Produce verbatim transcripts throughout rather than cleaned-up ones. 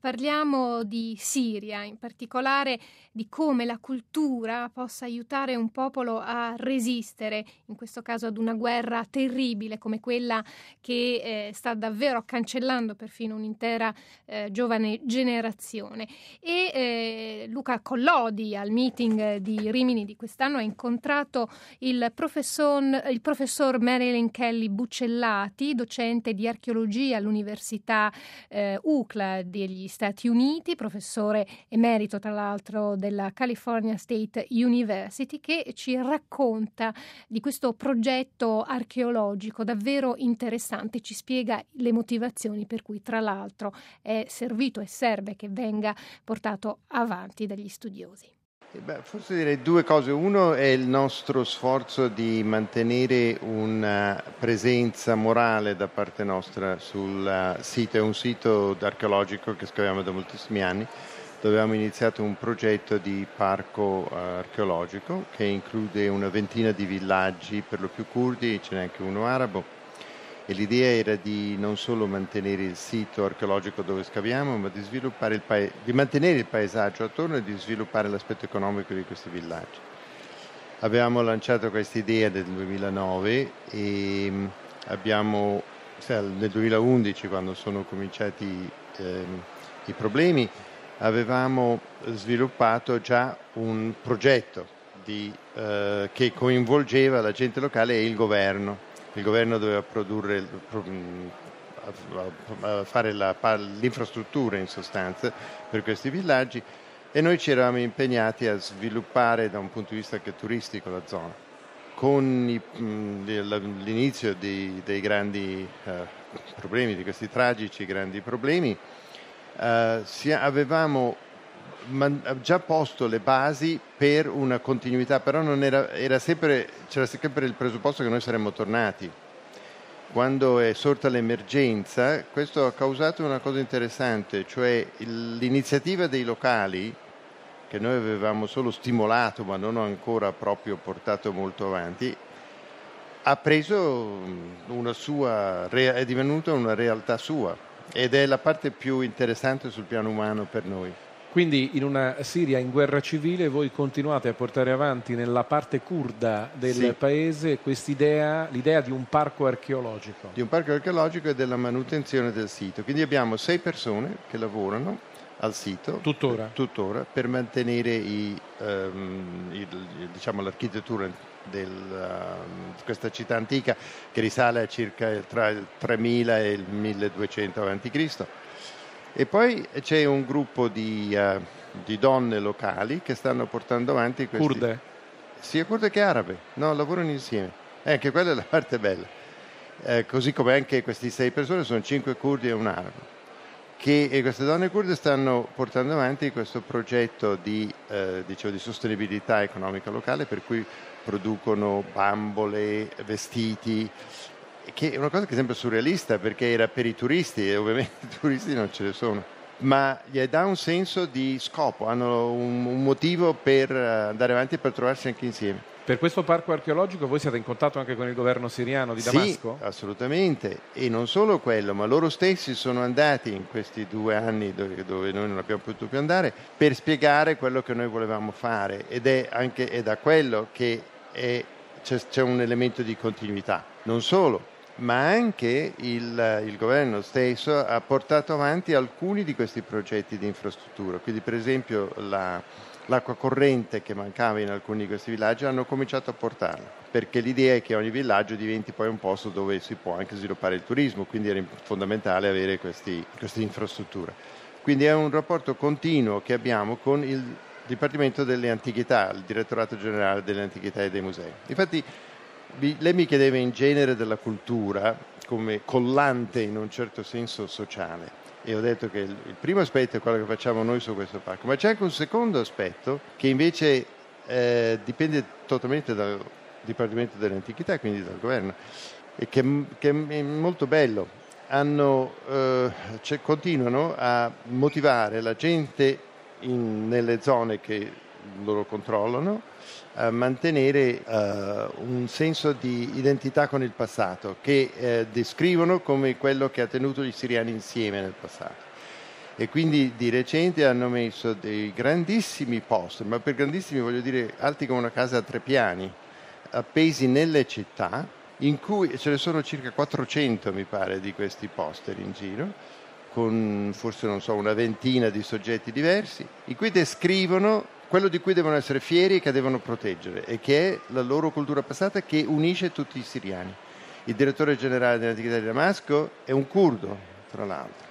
Parliamo di Siria, in particolare di come la cultura possa aiutare un popolo a resistere, in questo caso ad una guerra terribile come quella che eh, sta davvero cancellando perfino un'intera eh, giovane generazione. E eh, Luca Collodi, al meeting di Rimini di quest'anno, ha incontrato il professor, il professor Marilyn Kelly Buccellati, docente di archeologia all'Università eh, U C L A degli Stati Uniti, professore emerito tra l'altro della California State University, che ci racconta di questo progetto archeologico davvero interessante, ci spiega le motivazioni per cui tra l'altro è servito e serve che venga portato avanti dagli studiosi. Beh, forse direi due cose. Uno è il nostro sforzo di mantenere una presenza morale da parte nostra sul sito. È un sito archeologico che scriviamo da moltissimi anni, dove abbiamo iniziato un progetto di parco archeologico che include una ventina di villaggi, per lo più curdi, ce n'è anche uno arabo. E l'idea era di non solo mantenere il sito archeologico dove scaviamo, ma di sviluppare il pa- di mantenere il paesaggio attorno e di sviluppare l'aspetto economico di questi villaggi. Avevamo lanciato questa idea nel duemilanove e abbiamo, nel duemilaundici, quando sono cominciati eh, i problemi, avevamo sviluppato già un progetto di, eh, che coinvolgeva la gente locale e il governo. Il governo doveva produrre, fare la, l'infrastruttura in sostanza per questi villaggi e noi ci eravamo impegnati a sviluppare da un punto di vista anche turistico la zona. Con i, l'inizio dei, dei grandi uh, problemi, di questi tragici grandi problemi, uh, si, avevamo man, già posto le basi per una continuità, però non era, era sempre, c'era sempre il presupposto che noi saremmo tornati. Quando è sorta l'emergenza, questo ha causato una cosa interessante, cioè il, l'iniziativa dei locali, che noi avevamo solo stimolato ma non ancora proprio portato molto avanti, ha preso una sua, è divenuta una realtà sua ed è la parte più interessante sul piano umano per noi. Quindi in una Siria in guerra civile voi continuate a portare avanti nella parte curda del sì. paese quest'idea, l'idea di un parco archeologico. Di un parco archeologico e della manutenzione del sito. Quindi abbiamo sei persone che lavorano al sito tuttora, tuttora per mantenere i, um, il, diciamo, l'architettura del, uh, di questa città antica che risale a circa tra il tremila e il milleduecento avanti Cristo. E poi c'è un gruppo di, uh, di donne locali che stanno portando avanti questi... Kurde? Sia kurde che arabe, no, lavorano insieme. Eh, anche quella è la parte bella. Eh, così come anche queste sei persone, sono cinque kurdi e un arabo. Che, e queste donne kurde stanno portando avanti questo progetto di, eh, diciamo, di sostenibilità economica locale, per cui producono bambole, vestiti, che è una cosa che sembra surrealista perché era per i turisti e ovviamente i turisti non ce ne sono, ma gli dà un senso di scopo, hanno un, un motivo per andare avanti e per trovarsi anche insieme. Per questo parco archeologico voi siete in contatto anche con il governo siriano di Damasco? Sì, assolutamente, e non solo quello, ma loro stessi sono andati in questi due anni dove, dove noi non abbiamo potuto più andare per spiegare quello che noi volevamo fare ed è anche è da quello che è, c'è, c'è un elemento di continuità, non solo, ma anche il, il governo stesso ha portato avanti alcuni di questi progetti di infrastruttura, quindi per esempio la, l'acqua corrente che mancava in alcuni di questi villaggi hanno cominciato a portarla, perché l'idea è che ogni villaggio diventi poi un posto dove si può anche sviluppare il turismo, quindi era fondamentale avere questi, queste infrastrutture. Quindi è un rapporto continuo che abbiamo con il Dipartimento delle Antichità, il Direttorato Generale delle Antichità e dei Musei. Infatti lei mi chiedeva in genere della cultura come collante in un certo senso sociale e ho detto che il, il primo aspetto è quello che facciamo noi su questo parco, ma c'è anche un secondo aspetto che invece eh, dipende totalmente dal Dipartimento delle Antichità, quindi dal governo, e che, che è molto bello. Hanno, eh, cioè, continuano a motivare la gente in, nelle zone che loro controllano a mantenere uh, un senso di identità con il passato che eh, descrivono come quello che ha tenuto gli siriani insieme nel passato. e quindi di recente hanno messo dei grandissimi poster, ma per grandissimi voglio dire alti come una casa a tre piani, appesi nelle città, in cui ce ne sono circa quattrocento mi pare di questi poster in giro, con forse non so una ventina di soggetti diversi, in cui descrivono quello di cui devono essere fieri e che devono proteggere, e che è la loro cultura passata che unisce tutti i siriani. Il direttore generale dell'Antichità di Damasco è un curdo, tra l'altro,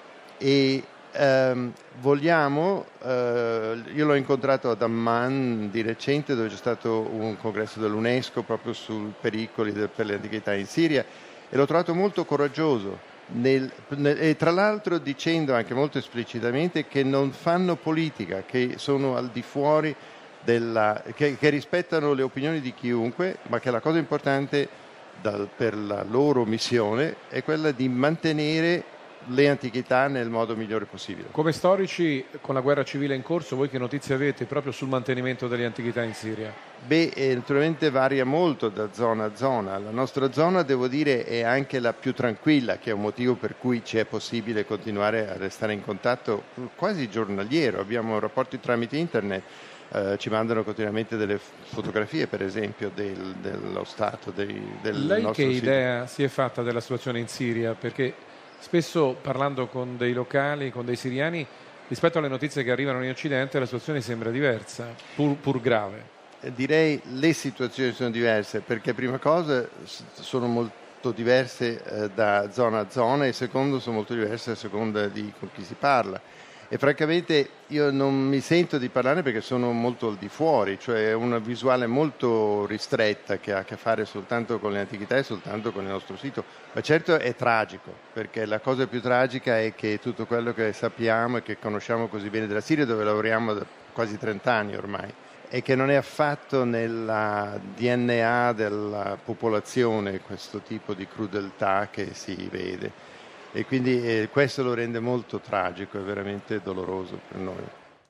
e ehm, vogliamo, eh, io l'ho incontrato ad Amman di recente, dove c'è stato un congresso dell'UNESCO proprio sui pericoli del, per le antichità in Siria, e l'ho trovato molto coraggioso. Nel, nel, e tra l'altro dicendo anche molto esplicitamente che non fanno politica, che sono al di fuori della, che, che rispettano le opinioni di chiunque, ma che la cosa importante dal, per la loro missione è quella di mantenere le antichità nel modo migliore possibile. Come storici, con la guerra civile in corso, voi che notizie avete proprio sul mantenimento delle antichità in Siria? Beh, eh, naturalmente varia molto da zona a zona. La nostra zona, devo dire, è anche la più tranquilla, che è un motivo per cui ci è possibile continuare a restare in contatto quasi giornaliero. Abbiamo rapporti tramite internet, eh, ci mandano continuamente delle fotografie, per esempio, del, dello stato dei, del Lei nostro che sito. idea si è fatta della situazione in Siria? Perché spesso parlando con dei locali, con dei siriani, rispetto alle notizie che arrivano in Occidente, la situazione sembra diversa, pur, pur grave. Direi le situazioni sono diverse, perché prima cosa sono molto diverse eh, da zona a zona, e secondo sono molto diverse a seconda di con chi si parla. E francamente io non mi sento di parlare perché sono molto al di fuori, cioè è una visuale molto ristretta che ha a che fare soltanto con le antichità e soltanto con il nostro sito. Ma certo è tragico, perché la cosa più tragica è che tutto quello che sappiamo e che conosciamo così bene della Siria, dove lavoriamo da quasi trent'anni ormai, e che non è affatto nella D N A della popolazione questo tipo di crudeltà che si vede. E quindi eh, questo lo rende molto tragico e veramente doloroso per noi.